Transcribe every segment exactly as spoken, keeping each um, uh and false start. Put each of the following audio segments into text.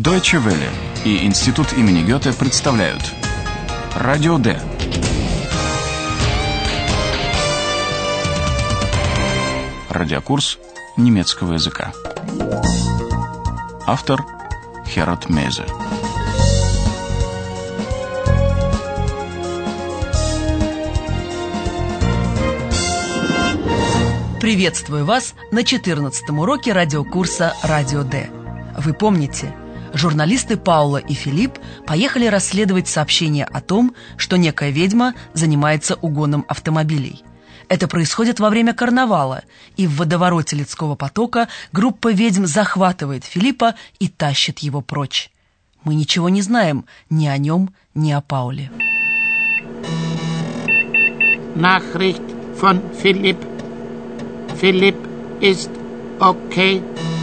Deutsche Welle и Институт имени Гёте представляют Радио Д. Радиокурс немецкого языка. Автор Херат Мейзе. Приветствую вас на четырнадцатом уроке радиокурса «Радио Д». Вы помните, журналисты Паула и Филипп поехали расследовать сообщение о том, что некая ведьма занимается угоном автомобилей. Это происходит во время карнавала, и в водовороте людского потока группа ведьм захватывает Филиппа и тащит его прочь. Мы ничего не знаем ни о нем, ни о Пауле. Nachricht von Philipp. Philipp ist okay.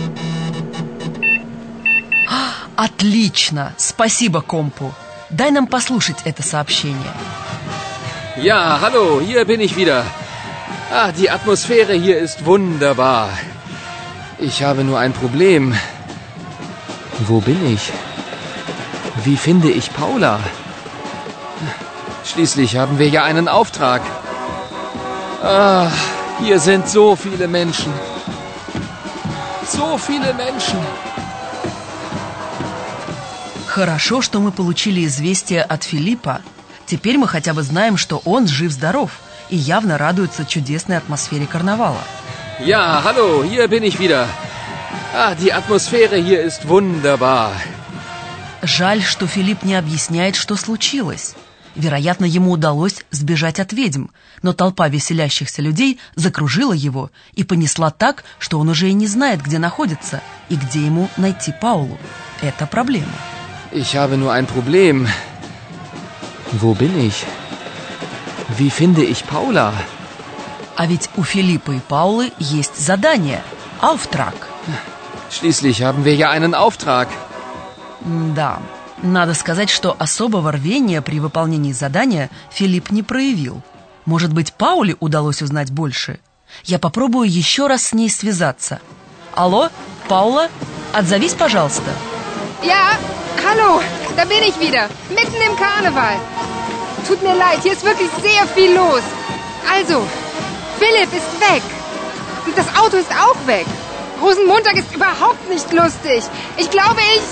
Отлично! Спасибо, компу. Дай нам послушать это сообщение. Ja, hallo, hier bin ich wieder. Ah, die Atmosphäre hier ist wunderbar. Ich habe nur ein Problem. Wo bin ich? Wie finde ich Paula? Schließlich haben wir ja einen Auftrag. Ah, hier sind so viele Menschen. So viele Menschen. Хорошо, что мы получили известие от Филиппа. Теперь мы хотя бы знаем, что он жив-здоров и явно радуется чудесной атмосфере карнавала. Ja, hallo, hier bin ich wieder. Ah, die Atmosphäre hier ist wunderbar. Жаль, что Филипп не объясняет, что случилось. Вероятно, ему удалось сбежать от ведьм, но толпа веселящихся людей закружила его и понесла так, что он уже и не знает, где находится и где ему найти Паулу. Это проблема. Ich habe nur ein Problem. Wo bin ich? Wie finde ich Paula? А ведь у Филиппа и Паулы есть задание – Auftrag. Schließlich haben wir ja einen Auftrag. Да, надо сказать, что особого рвения при выполнении задания Филипп не проявил. Может быть, Пауле удалось узнать больше? Я попробую еще раз с ней связаться. Алло, Паула, отзовись, пожалуйста. Ja, hallo, da bin ich wieder, mitten im Karneval. Tut mir leid, hier ist wirklich sehr viel los. Also, Philipp ist weg. Und das Auto ist auch weg. Rosenmontag ist überhaupt nicht lustig. Ich glaube, ich...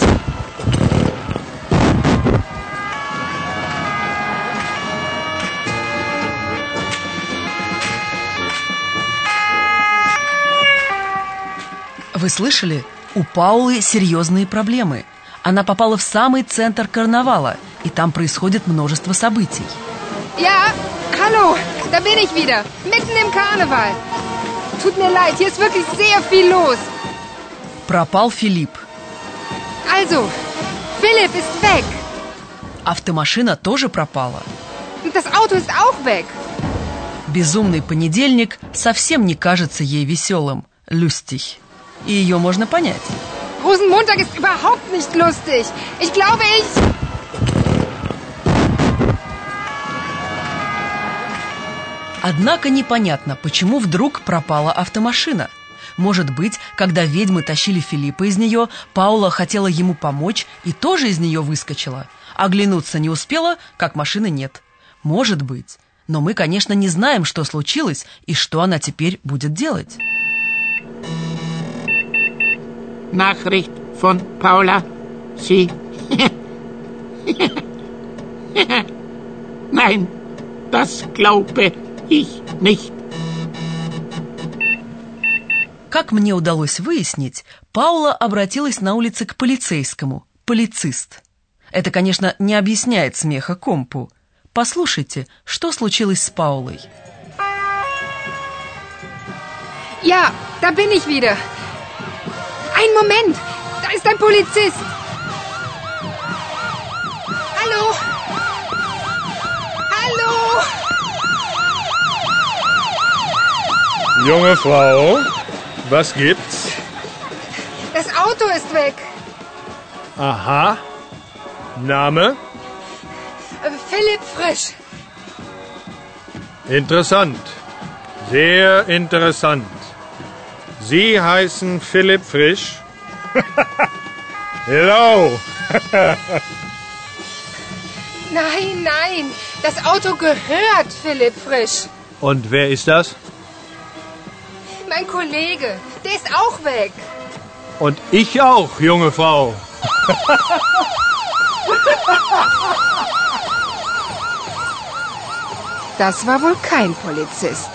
Вы слышали? У Паулы серьезные проблемы. Она попала в самый центр карнавала, и там происходит множество событий. Ja, hallo, da bin ich wieder, mitten im Karneval. Tut mir leid, hier ist wirklich sehr viel los. Пропал Филипп. Also, Philipp ist weg. Автомашина тоже пропала. Und das Auto ist auch weg. Безумный понедельник совсем не кажется ей веселым. Lustig. И ее можно понять. Rosenmontag ist überhaupt nicht lustig. Ich glaube, ich... Однако непонятно, почему вдруг пропала автомашина. Может быть, когда ведьмы тащили Филиппа из нее, Паула хотела ему помочь и тоже из нее выскочила. Оглянуться не успела, как машины нет. Может быть. Но мы, конечно, не знаем, что случилось и что она теперь будет делать. Nachricht von Paula. Sie. Nein, das glaube ich nicht. Как мне удалось выяснить, Паула обратилась на улице к полицейскому. Полицист. Это, конечно, не объясняет смеха компу. Послушайте, что случилось с Паулой. Ja, da bin ich wieder. Ein Moment, da ist ein Polizist. Hallo? Hallo? Junge Frau, was gibt's? Das Auto ist weg. Aha. Name? Philipp Frisch. Interessant. Sehr interessant. Sie heißen Philipp Frisch? Hello. Nein, nein, das Auto gehört Philipp Frisch. Und wer ist das? Mein Kollege, der ist auch weg. Und ich auch, junge Frau. Das war wohl kein Polizist.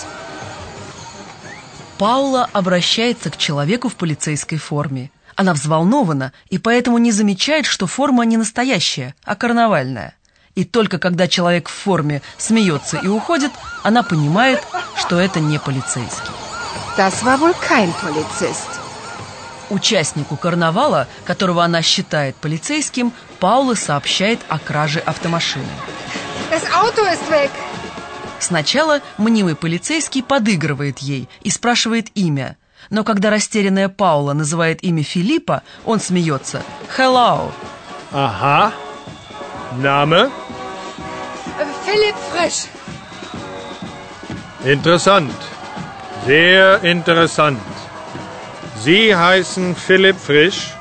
Паула обращается к человеку в полицейской форме. Она взволнована и поэтому не замечает, что форма не настоящая, а карнавальная. И только когда человек в форме смеется и уходит, она понимает, что это не полицейский. Das war wohl kein Polizist. Участнику карнавала, которого она считает полицейским, Паула сообщает о краже автомашины. Das Auto ist weg. Сначала мнимый полицейский подыгрывает ей и спрашивает имя. Но когда растерянная Паула называет имя Филиппа, он смеется. «Hello». Aha. Name? Philipp Frisch. Interessant. Sehr interessant. Sie heißen Philipp Frisch?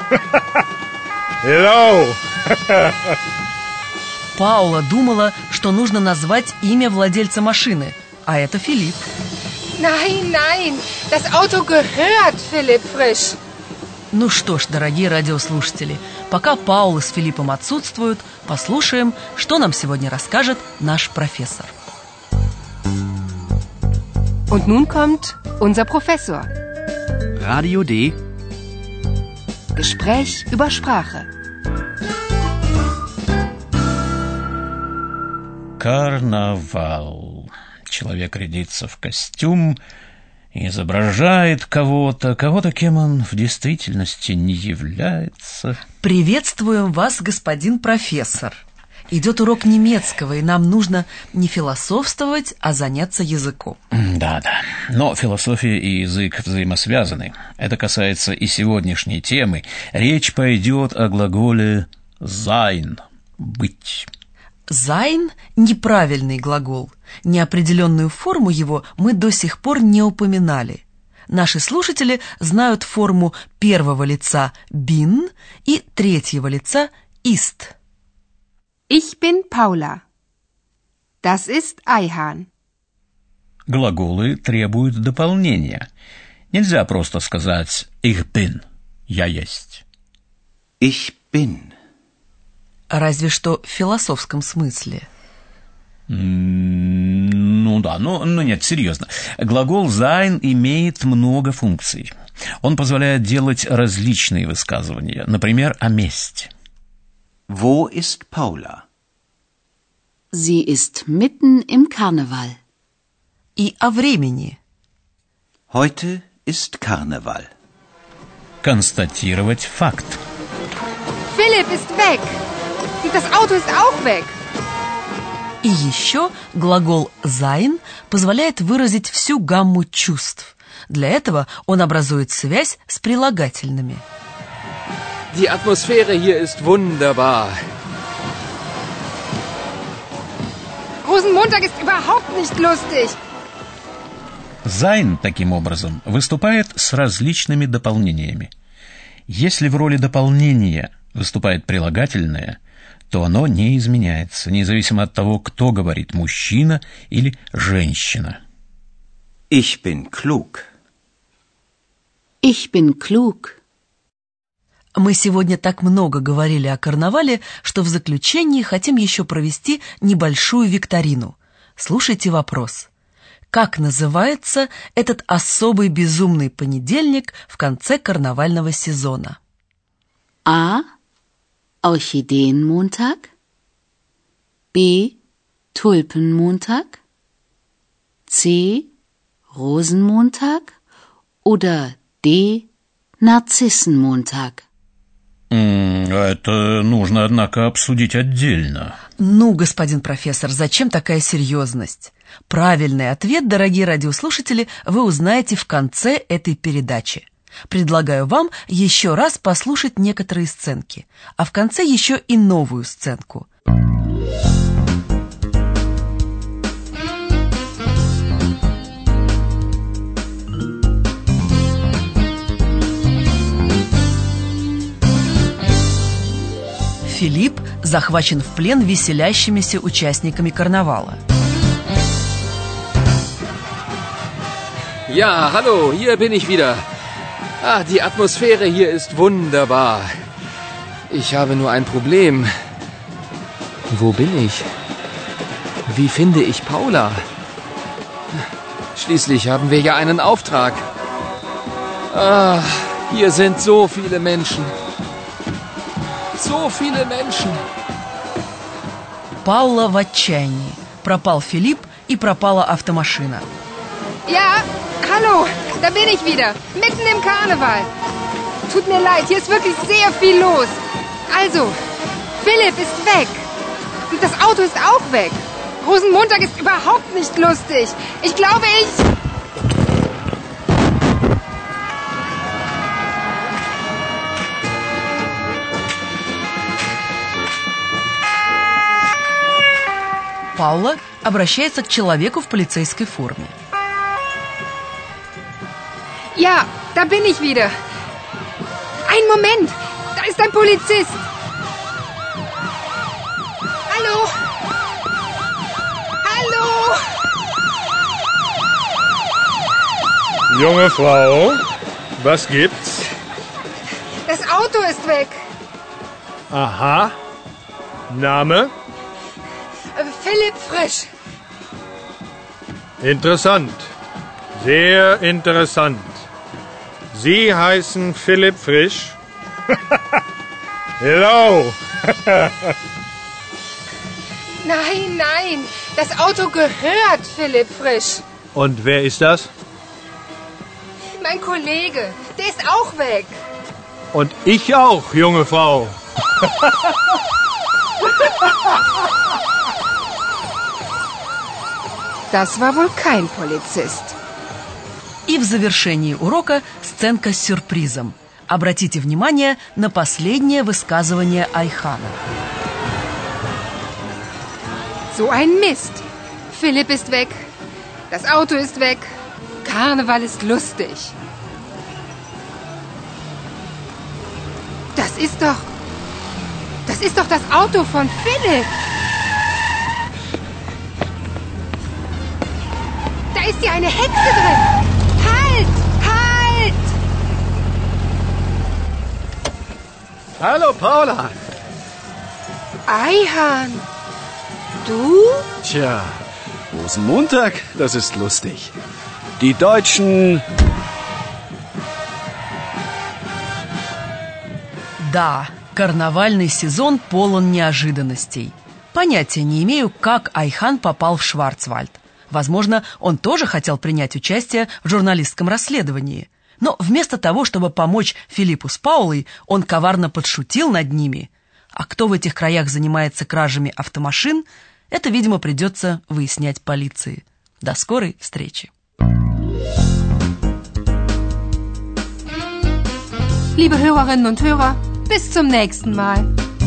Hello. Паула думала, что нужно назвать имя владельца машины, а это Филипп. Nein, nein, das Auto gehört Philipp Frisch. Ну что ж, дорогие радиослушатели, пока Паула с Филиппом отсутствуют, послушаем, что нам сегодня расскажет наш профессор. Und nun kommt unser Professor. Radio D. Gespräch über Sprache. Карнавал. Человек рядится в костюм и изображает кого-то, кого-то, кем он в действительности не является. Приветствуем вас, господин профессор. Идет урок немецкого, и нам нужно не философствовать, а заняться языком. Да-да, но философия и язык взаимосвязаны. Это касается и сегодняшней темы. Речь пойдет о глаголе «sein» — «быть». «Sein» — неправильный глагол. Неопределенную форму его мы до сих пор не упоминали. Наши слушатели знают форму первого лица «bin» и третьего лица «ist». Ich bin Paula. Das ist Ayhan. Глаголы требуют дополнения. Нельзя просто сказать «ich bin» — «я есть». Ich bin. Разве что в философском смысле. Ну да, но, но нет, серьезно. Глагол sein имеет много функций. Он позволяет делать различные высказывания, например, о месте. Wo ist Paula? Sie ist mitten im Karneval. И о времени. Heute ist Karneval. Констатировать факт. Philipp ist weg. Und das Auto ist auch weg. И еще глагол sein позволяет выразить всю гамму чувств. Для этого он образует связь с прилагательными. Die Atmosphäre hier ist wunderbar. Rosenmontag ist überhaupt nicht lustig. Sein, таким образом, выступает с различными дополнениями. Если в роли дополнения выступает прилагательное, то оно не изменяется, независимо от того, кто говорит, мужчина или женщина. Ich bin klug. Ich bin klug. Мы сегодня так много говорили о карнавале, что в заключении хотим еще провести небольшую викторину. Слушайте вопрос. Как называется этот особый безумный понедельник в конце карнавального сезона? A. Orchideenmontag. B. Tulpenmontag. C. Rosenmontag. Oder D. Narzissenmontag. Это нужно, однако, обсудить отдельно. Ну, господин профессор, зачем такая серьезность? Правильный ответ, дорогие радиослушатели, вы узнаете в конце этой передачи. Предлагаю вам еще раз послушать некоторые сценки, а в конце еще и новую сценку. Филипп захвачен в плен веселящимися участниками карнавала. Ja, hallo, hier bin ich wieder. Ah, die Atmosphäre hier ist wunderbar. Ich habe nur ein Problem. Wo bin ich? Wie finde ich Paula? Schließlich haben wir ja einen Auftrag. Ah, hier sind so viele Menschen. So viele Menschen. Паула в отчаянии. Пропал Филипп и пропала автомашина. Ja, hallo, da bin ich wieder. Mitten im Karneval. Tut mir leid, hier ist wirklich sehr viel los. Also, Philipp ist weg. Und das Auto ist auch weg. Rosenmontag ist überhaupt nicht lustig. Ich glaube, ich... Паула обращается к человеку в полицейской форме. Ja, da bin ich wieder. Ein Moment, da ist ein Polizist. Hallo? Hallo? Junge Frau, was gibt's? Das Auto ist weg. Aha. Name? Philipp Frisch. Interessant. Sehr interessant. Sie heißen Philipp Frisch? Hello. Nein, nein, das Auto gehört Philipp Frisch. Und wer ist das? Mein Kollege, der ist auch weg. Und ich auch, junge Frau. Das war wohl kein Polizist. И в завершении урока сценка с сюрпризом. Обратите внимание на последнее высказывание Айхана. So ein Mist. Philipp ist weg. Das Auto ist weg. Karneval ist lustig. Das ist doch... Das ist doch das Auto von Philipp. Da ist ja eine Hexe drin. Halt! Halt! Hallo, Paula. Ayhan. Du? Tja, Rosenmontag, das ist lustig. Die Deutschen... Да, карнавальный сезон полон неожиданностей. Понятия не имею, как Айхан попал в Шварцвальд. Возможно, он тоже хотел принять участие в журналистском расследовании. Но вместо того, чтобы помочь Филиппу с Паулой, он коварно подшутил над ними. А кто в этих краях занимается кражами автомашин, это, видимо, придется выяснять полиции. До скорой встречи. Liebe Hörerinnen und Hörer, bis zum nächsten Mal.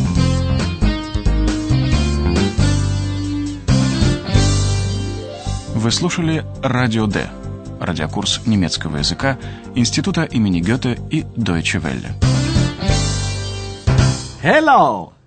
Вы слушали Радио Д, радиокурс немецкого языка Института имени Гёте и Deutsche Welle. Hello!